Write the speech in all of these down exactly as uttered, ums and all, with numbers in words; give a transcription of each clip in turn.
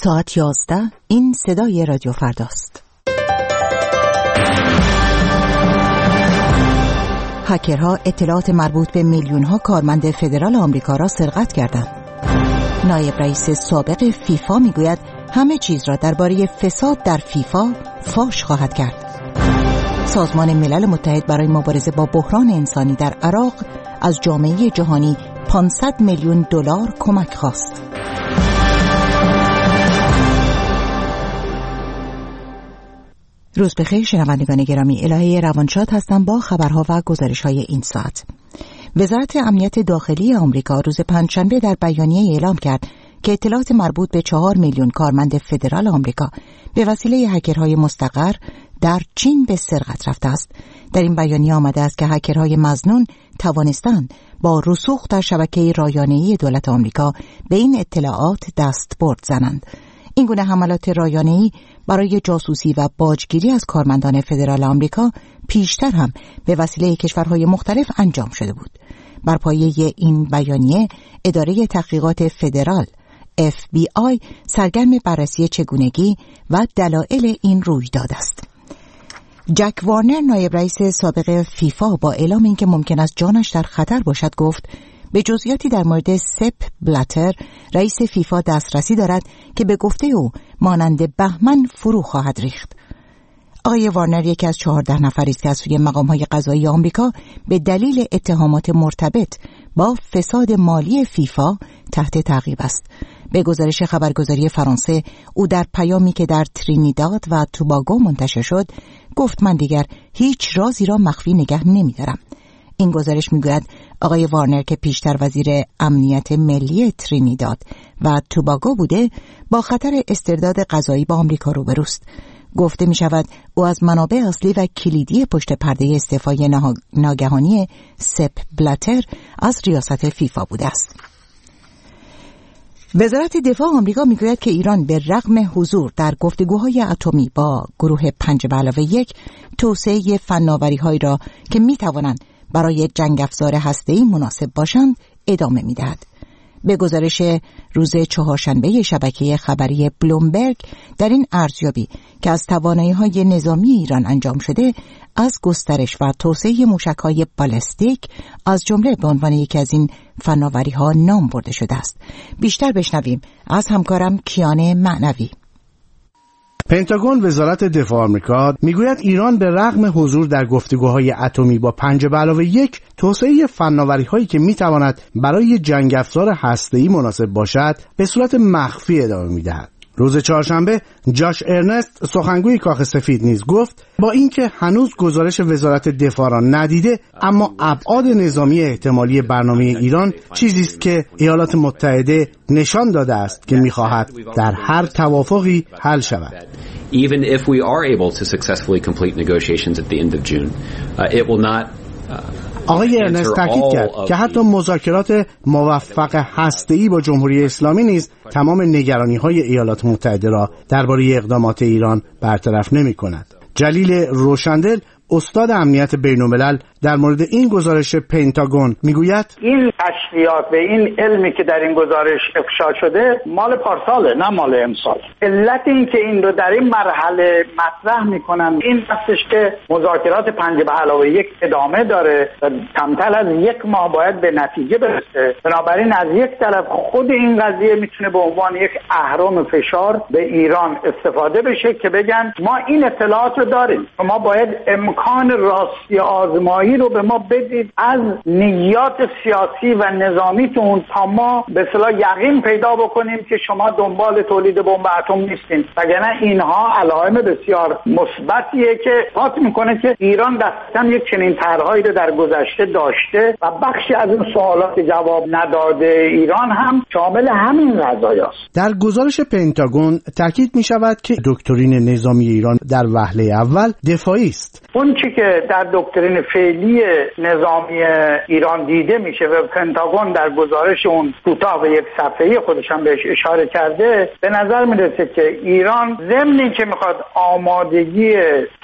ساعت یازده، این صدای رادیو فرداست. هکرها اطلاعات مربوط به میلیون‌ها کارمند فدرال آمریکا را سرقت کردند. نایب رئیس سابق فیفا میگوید همه چیز را درباره فساد در فیفا فاش خواهد کرد. سازمان ملل متحد برای مبارزه با بحران انسانی در عراق از جامعه جهانی پانصد میلیون دلار کمک خواست. روز بخیر شنوندگان گرامی، الهه روانشاد هستم با خبرها و گزارش‌های این ساعت. وزارت امنیت داخلی آمریکا روز پنجشنبه در بیانیه اعلام کرد که اطلاعات مربوط به چهار میلیون کارمند فدرال آمریکا به وسیله هکرهای مستقر در چین به سرقت رفته است. در این بیانیه آمده است که هکرهای مظنون توانستند با رسوخ در شبکه رایانه‌ای دولت آمریکا به این اطلاعات دستبرد زنند. این گونه حملات رایانه‌ای برای جاسوسی و باجگیری از کارمندان فدرال آمریکا پیشتر هم به وسیله کشورهای مختلف انجام شده بود. بر پایه این بیانیه اداره تحقیقات فدرال اف بی آی سرگرم بررسی چگونگی و دلایل این رویداد است. جک وارنر نایب رئیس سابق فیفا با اعلام اینکه ممکن است جانش در خطر باشد گفت به جزئیاتی در مورد سپ بلاتر رئیس فیفا دسترسی دارد که به گفته او مانند بهمن فرو خواهد ریخت. آقای وارنر یکی از چهارده نفری است که از سوی مقام‌های قضایی آمریکا به دلیل اتهامات مرتبط با فساد مالی فیفا تحت تعقیب است. به گزارش خبرگزاری فرانسه، او در پیامی که در ترینیداد و توباگو منتشر شد گفت من دیگر هیچ رازی را مخفی نگه نمی‌دارم. این گزارش میگوید آقای وارنر که پیشتر وزیر امنیت ملی ترینیداد و توباگو بوده با خطر استرداد قضایی با آمریکا روبروست. گفته می شود او از منابع اصلی و کلیدی پشت پرده استعفای ناگهانی سپ بلاتر از ریاست فیفا بوده است. وزارت دفاع آمریکا میگوید که ایران به رغم حضور در گفتگوهای اتمی با گروه پنج به علاوه یک توسعه فناوری‌هایی را که میتوانند برای جنگ افزار هسته‌ای مناسب باشند ادامه میدهد. به گزارش روز چهارشنبه شبکه خبری بلومبرگ، در این ارزیابی که از توانایی‌های نظامی ایران انجام شده از گسترش و توسعه موشک‌های بالستیک از جمله به عنوان یکی از این فناوری‌ها نام برده شده است. بیشتر بشنویم از همکارم کیان معنوی. پنتاگون وزارت دفاع آمریکا میگوید ایران به رغم حضور در گفتگوهای اتمی با پنج به علاوه یک توسعه فناوری‌هایی که میتواند برای جنگ افزار هسته‌ای مناسب باشد به صورت مخفی ادامه میدهد. روز چهارشنبه جاش ارنست سخنگوی کاخ سفید نیز گفت با اینکه هنوز گزارش وزارت دفاع را ندیده اما ابعاد نظامی احتمالی برنامه ایران چیزی است که ایالات متحده نشان داده است که می‌خواهد در هر توافقی حل شود. Even if we are able to successfully complete negotiations at the end of June, uh, it will not آقای ارنست تاکید کرد که حتی مذاکرات موفق هسته‌ای با جمهوری اسلامی نیز تمام نگرانی‌های ایالات متحده را درباره اقدامات ایران برطرف نمی‌کند. جلیل روشندل استاد امنیت بین‌الملل در مورد این گزارش پنتاگون میگوید این تشریحات به این علمی که در این گزارش افشا شده مال پارساله نه مال امسال. علت این که این رو در این مرحله مطرح میکنن این هستش که مذاکرات پنج به علاوه یک ادامه داره و کمتر از یک ماه باید به نتیجه برسه. بنابراین از یک طرف خود این قضیه میتونه به عنوان یک اهرم فشار به ایران استفاده بشه که بگن ما این اطلاعات رو داریم، ما باید امکان راستی آزمایی رو به ما بدید از نیات سیاسی و نظامیتون تا ما به اصطلاح یقین پیدا بکنیم که شما دنبال تولید بمب اتم نیستین. وگرنه اینها علائم بسیار مثبتیه که اثبات میکنه که ایران دقیقاً یک چنین طرحهایی رو در گذشته داشته و بخشی از اون سوالات جواب نداده ایران هم شامل همین قضایاست. در گزارش پنتاگون تاکید می شود که دکترین نظامی ایران در وهله اول دفاعی است. اون اون چی که در دکترین فعلی نظامی ایران دیده میشه و پنتاگون در گزارش اون کوتاه به یک صفحه‌ای خودش هم بهش اشاره کرده، به نظر میرسه که ایران ضمن اینکه میخواد آمادگی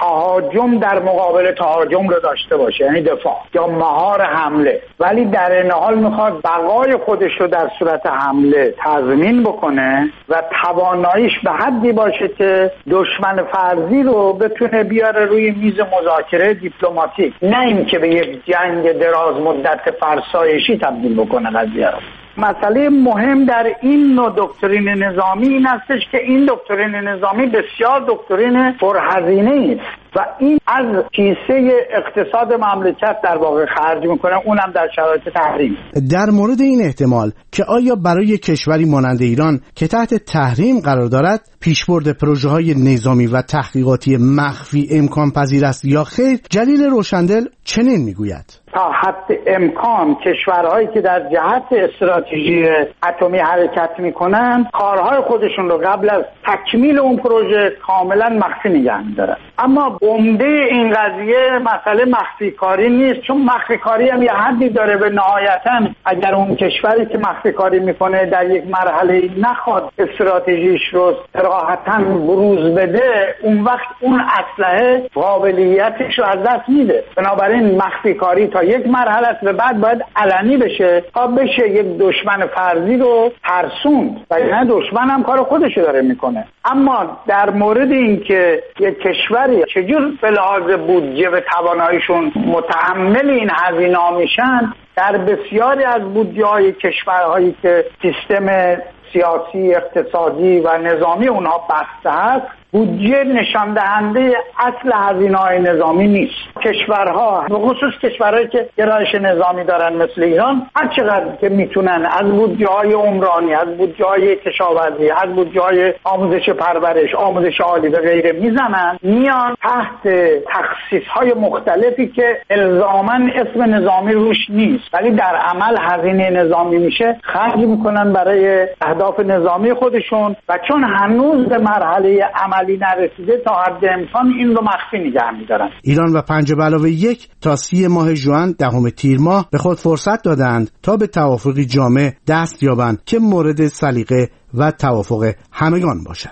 تهاجم در مقابل تهاجم رو داشته باشه، یعنی دفاع یا مهار حمله، ولی در این حال میخواد بقای خودش رو در صورت حمله تضمین بکنه و تواناییش به حدی باشه که دشمن فرضی رو بتونه بیاره روی میز مذاکره دیپلماتیک، نه اینکه به یک جنگ دراز مدت فرسایشی تبدیل بکنه قضیه رو. مسئله مهم در این نوع دکترین نظامی این هستش که این دکترین نظامی بسیار دکترین پرهزینه است و این از کیسه اقتصاد مملکت در واقع خرج میکنه، اونم در شرایط تحریم. در مورد این احتمال که آیا برای کشوری مانند ایران که تحت تحریم قرار دارد پیشبرد پروژه های نظامی و تحقیقاتی مخفی امکان پذیر است یا خیر، جلیل روشندل چنین میگوید: تا حد امکان کشورهایی که در جهت استراتژی اتمی حرکت میکنن کارهای خودشون رو قبل از تکمیل اون پروژه کاملا مخفی نگه می‌دارن. اما عمده این قضیه مسئله مخفی کاری نیست، چون مخفی کاری هم یه حدی داره. به نهایتاً اگر اون کشوری که مخفی کاری میکنه در یک مرحله نخواد استراتژیش رو صراحتاً بروز بده، اون وقت اون اسلحه قابلیتش رو از دست میده. بنابراین مخفی کاری تا یک مرحله است و بعد باید علنی بشه تا بشه یک دشمن فرضی رو ترسوند و یعنی دشمن هم کار خودشو داره میکنه. اما در مورد این که یک کشوری چجور به لحاظ بودجه و تواناییشون متحمل این هزینه‌ها میشن، در بسیاری از بودجه‌های کشورهایی که سیستم سیاسی، اقتصادی و نظامی اونها بسته هست، بودجه نشان دهنده اصل هزینه‌های نظامی نیست. کشورها به خصوص کشورهایی که گرایش نظامی دارن مثل ایران، هر چقدر که میتونن از بودجه‌های عمرانی، از بودجه‌های کشاورزی، از بودجه‌های آموزش پرورش، آموزش عالی و غیره میزنن، میان تحت تخصیص‌های مختلفی که الزاماً اسم نظامی روش نیست ولی در عمل هزینه نظامی میشه، خرج میکنن برای اهداف نظامی خودشون و چون هنوز به مرحله عمل علی نرسیده تا حد امکان این رو مخفی نگه می‌دارن. ایران و پنج به علاوه یک تا سی ماه ژوئن دهم تیر ماه به خود فرصت دادند تا به توافقی جامع دست یابند که مورد سلیقه و توافق همگان باشد.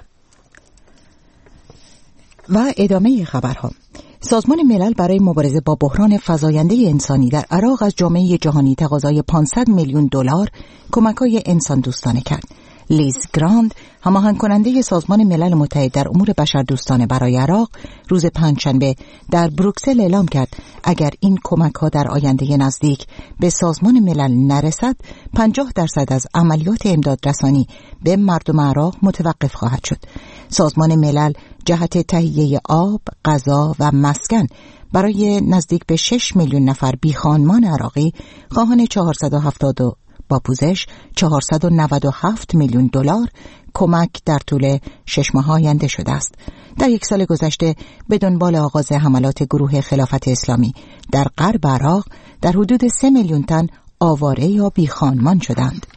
و ادامه خبرها: سازمان ملل برای مبارزه با بحران فزاینده انسانی در عراق از جامعه جهانی تقاضای پانصد میلیون دلار کمک‌های انسان دوستانه کرد. لیز گراند، هماهنگ کننده سازمان ملل متحد در امور بشردوستانه برای عراق، روز پنجشنبه در بروکسل اعلام کرد اگر این کمک‌ها در آینده نزدیک به سازمان ملل نرسد، پنجاه درصد از عملیات امدادرسانی به مردم عراق متوقف خواهد شد. سازمان ملل جهت تهیه آب، غذا و مسکن برای نزدیک به شش میلیون نفر بیخانمان عراقی خواهان چهارصد و هفتاد با پوزش چهارصد و نود و هفت میلیون دلار کمک در طول شش ماه آینده شده است. در یک سال گذشته به دنبال آغاز حملات گروه خلافت اسلامی در غرب عراق در حدود سه میلیون تن آواره یا بیخانمان شدند.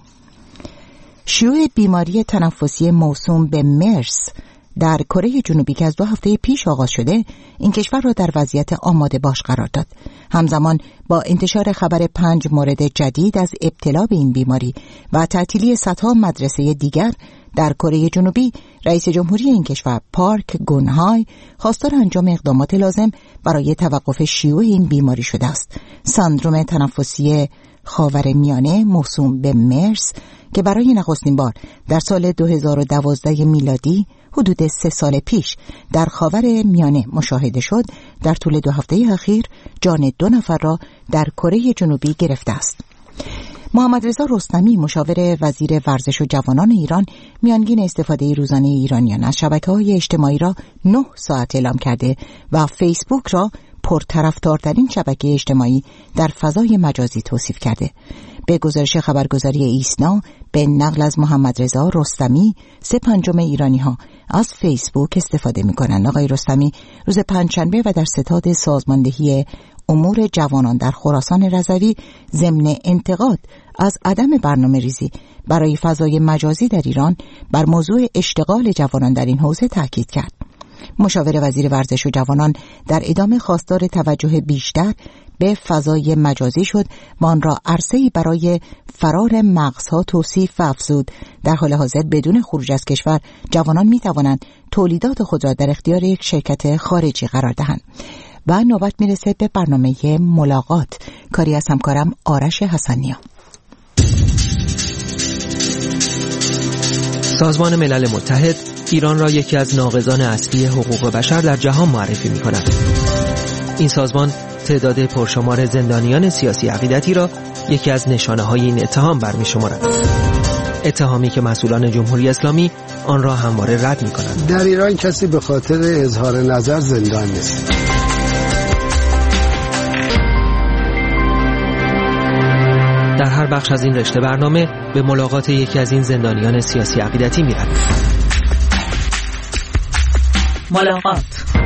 شیوع بیماری تنفسی موسوم به مرس در کره جنوبی که از دو هفته پیش آغاز شده، این کشور را در وضعیت آماده باش قرار داد. همزمان با انتشار خبر پنج مورد جدید از ابتلا به این بیماری و تعطیلی صدها مدرسه دیگر در کره جنوبی، رئیس جمهوری این کشور پارک گونهای خواستار انجام اقدامات لازم برای توقف شیوع این بیماری شده است. سندروم تنفسی خاورمیانه موسوم به مرس که برای نخستین بار در سال دو هزار و دوازده میلادی حدود سه سال پیش در خاور میانه مشاهده شد، در طول دو هفته اخیر جان دو نفر را در کره جنوبی گرفته است. محمد رضا رستمی، مشاور وزیر ورزش و جوانان ایران، میانگین استفاده روزانه ایرانیان از شبکه‌های اجتماعی را نه ساعت اعلام کرده و فیسبوک را پرطرفدارترین شبکه اجتماعی در فضای مجازی توصیف کرده. به گزارش خبرگزاری ایسنا، به نقل از محمد رضا رستمی، سه پنجم ایرانی ها از فیسبوک استفاده می کنند. آقای رستمی روز پنجشنبه و در ستاد سازماندهی امور جوانان در خراسان رضوی ضمن انتقاد از عدم برنامه ریزی برای فضای مجازی در ایران بر موضوع اشتغال جوانان در این حوزه تاکید کرد. مشاور وزیر ورزش و جوانان در ادامه خواستار توجه بیشتر به فضای مجازی شد و آن را عرصه‌ای برای فرار مغزها توصیف و افزود. در حال حاضر بدون خروج از کشور جوانان می توانند تولیدات خود را در اختیار یک شرکت خارجی قرار دهند. و نوبت میرسه به برنامه ملاقات، کاری از همکارم آرش حسنیا. سازمان ملل متحد ایران را یکی از ناقضان اصلی حقوق بشر در جهان معرفی می کند. این سازمان تعداد پرشمار زندانیان سیاسی عقیدتی را یکی از نشانه های این اتهام برمی شمارد. اتهامی که مسئولان جمهوری اسلامی آن را همواره رد می کنند. در ایران کسی به خاطر اظهار نظر زندان نیست. در هر بخش از این رشته برنامه به ملاقات یکی از این زندانیان سیاسی عقیدتی می رویم. ملاقات.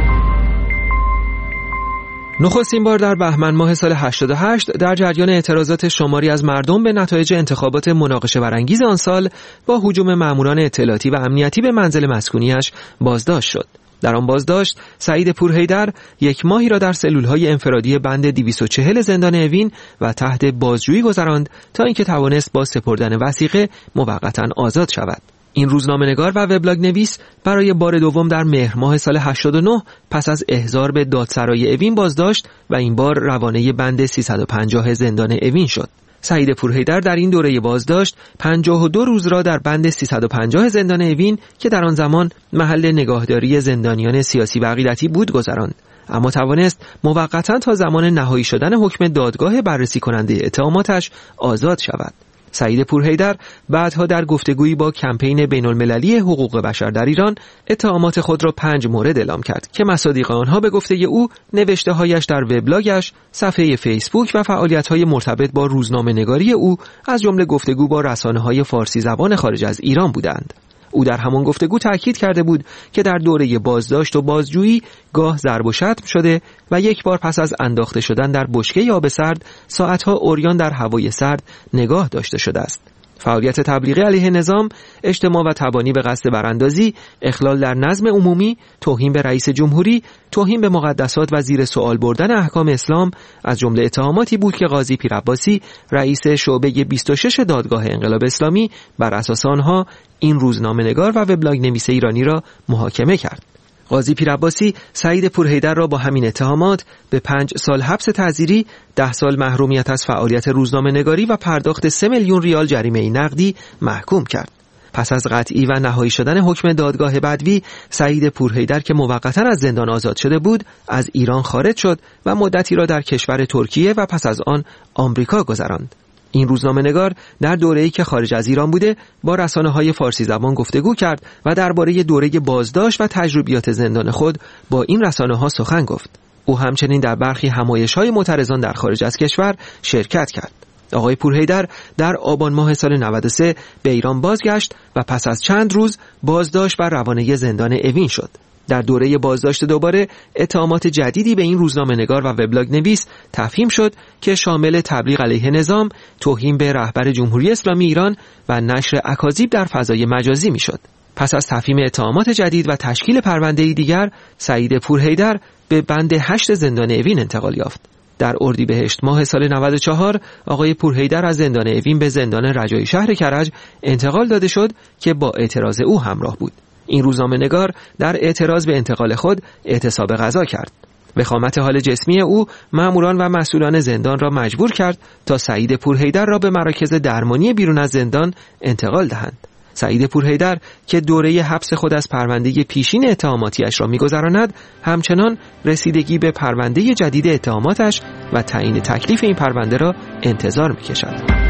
نخستین بار در بهمن ماه سال هشتاد و هشت در جریان اعتراضات شماری از مردم به نتایج انتخابات مناقشه برانگیز آن سال با هجوم ماموران اطلاعاتی و امنیتی به منزل مسکونیش بازداشت شد. در آن بازداشت سعید پورحیدر یک ماهی را در سلولهای انفرادی بند دویست و چهل زندان اوین و تحت بازجویی گذراند تا اینکه توانست با سپردن وثیقه موقتا آزاد شود. این روزنامه‌نگار و وبلاگ نویس برای بار دوم در مهر ماه سال هشتاد و نه پس از احضار به دادسرای اوین بازداشت و این بار روانه بند سیصد و پنجاه زندان اوین شد. سعید پورحیدر در این دوره بازداشت پنجاه و دو روز را در بند سیصد و پنجاه زندان اوین که در آن زمان محل نگاهداری زندانیان سیاسی و عقیدتی بود گذراند، اما توانست موقتا تا زمان نهایی شدن حکم دادگاه بررسی کننده اتهاماتش آزاد شود. سعید پورحیدر بعدها در گفتگویی با کمپین بین‌المللی حقوق بشر در ایران اتهامات خود را پنج مورد اعلام کرد که مصادیق آنها به گفته او نوشته‌هایش در وبلاگش، صفحه فیسبوک و فعالیت‌های مرتبط با روزنامه‌نگاری او از جمله گفتگو با رسانه‌های فارسی زبان خارج از ایران بودند. او در همان گفتگو تاکید کرده بود که در دوره بازداشت و بازجویی گاه ضرب و شتم شده و یک بار پس از انداخته شدن در بشکه آب سرد ساعتها عریان در هوای سرد نگاه داشته شده است. فعالیت تبلیغی علیه نظام، اجتماع و تبانی به قصد براندازی، اخلال در نظم عمومی، توهین به رئیس جمهوری، توهین به مقدسات و زیر سوال بردن احکام اسلام از جمله اتهاماتی بود که قاضی پیرعباسی رئیس شعبه بیست و شش دادگاه انقلاب اسلامی بر اساس آنها این روزنامه‌نگار و وبلاگ نویس ایرانی را محاکمه کرد. قاضی پیرعباسی سعید پورحیدر را با همین اتهامات به پنج سال حبس تعزیری، ده سال محرومیت از فعالیت روزنامه‌نگاری و پرداخت سه میلیون ریال جریمه نقدی محکوم کرد. پس از قطعی و نهایی شدن حکم دادگاه بدوی، سعید پورحیدر که موقتا از زندان آزاد شده بود، از ایران خارج شد و مدتی را در کشور ترکیه و پس از آن آمریکا گذراند. این روزنامه‌نگار در دوره‌ای که خارج از ایران بوده با رسانه‌های فارسی زبان گفتگو کرد و درباره دوره بازداشت و تجربیات زندان خود با این رسانه‌ها سخن گفت. او همچنین در برخی همایش‌های معترضان در خارج از کشور شرکت کرد. آقای پورحیدر در آبان ماه سال نود و سه به ایران بازگشت و پس از چند روز بازداشت و روانه زندان اوین شد. در دوره بازداشت دوباره اتهامات جدیدی به این روزنامه‌نگار و وبلاگ نویس تفهیم شد که شامل تبلیغ علیه نظام، توهین به رهبر جمهوری اسلامی ایران و نشر اکاذیب در فضای مجازی میشد. پس از تفهیم اتهامات جدید و تشکیل پرونده‌ای دیگر، سعید پورحیدر به بند هشت زندان اوین انتقال یافت. در اردیبهشت ماه سال نود و چهار آقای پورحیدر از زندان اوین به زندان رجایی شهر کرج انتقال داده شد که با اعتراض او همراه بود. این روزنامه‌نگار در اعتراض به انتقال خود اعتصاب غذا کرد. وخامت حال جسمی او ماموران و مسئولان زندان را مجبور کرد تا سعید پورحیدر را به مراکز درمانی بیرون از زندان انتقال دهند. سعید پورحیدر که دوره حبس خود از پرونده پیشین اتهاماتیش را می‌گذراند، همچنان رسیدگی به پرونده جدید اتهاماتش و تعیین تکلیف این پرونده را انتظار می‌کشد.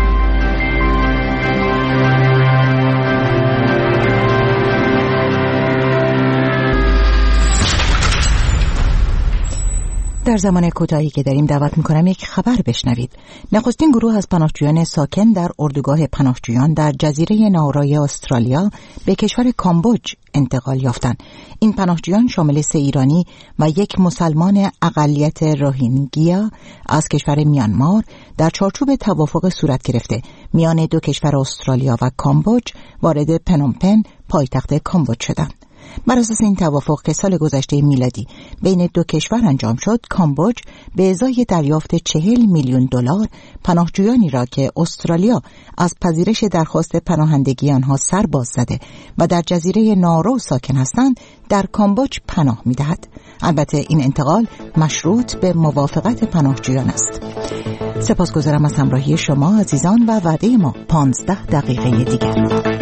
در زمان کوتاهی که داریم دعوت می‌کنم یک خبر بشنوید. نخستین گروه از پناهجویان ساکن در اردوگاه پناهجویان در جزیره ناورای استرالیا به کشور کامبوج انتقال یافتند. این پناهجویان شامل سه ایرانی و یک مسلمان اقلیت روهینگیا از کشور میانمار در چارچوب توافق صورت گرفته میان دو کشور استرالیا و کامبوج وارد پنومپن پایتخت کامبوج شدند. بر اساس این توافق که سال گذشته میلادی بین دو کشور انجام شد، کامبوج به ازای دریافت چهل میلیون دلار پناهجویانی را که استرالیا از پذیرش درخواست پناهندگی آنها سر باز زده و در جزیره نارو ساکن هستند در کامبوج پناه می‌دهد. البته این انتقال مشروط به موافقت پناهجویان است. سپاسگزارم از همراهی شما عزیزان و وعده ما پانزده دقیقه دیگر.